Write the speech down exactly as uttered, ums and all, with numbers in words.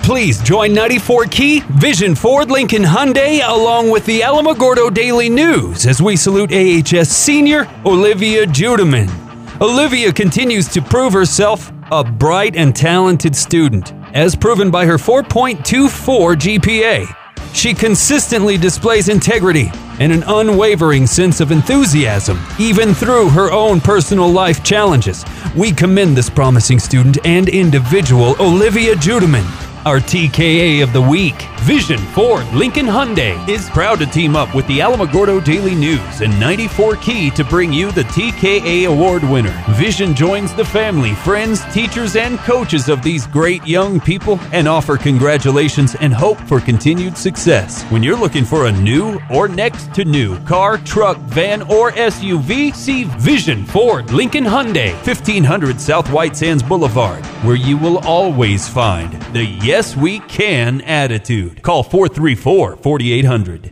Please join ninety-four Key, Vision Ford Lincoln Hyundai, along with the Alamogordo Daily News as we salute A H S senior Olivia Judeman. Olivia continues to prove herself a bright and talented student, as proven by her four point two four G P A. She consistently displays integrity and an unwavering sense of enthusiasm, even through her own personal life challenges. We commend this promising student and individual, Olivia Judeman. Our T K A of the week, Vision Ford Lincoln Hyundai, is proud to team up with the Alamogordo Daily News and ninety-four Key to bring you the T K A Award winner. Vision joins the family, friends, teachers, and coaches of these great young people and offer congratulations and hope for continued success. When you're looking for a new or next to new car, truck, van, or S U V, see Vision Ford Lincoln Hyundai, fifteen hundred South White Sands Boulevard, where you will always find the Yes We Can attitude. Call four three four, four eight hundred.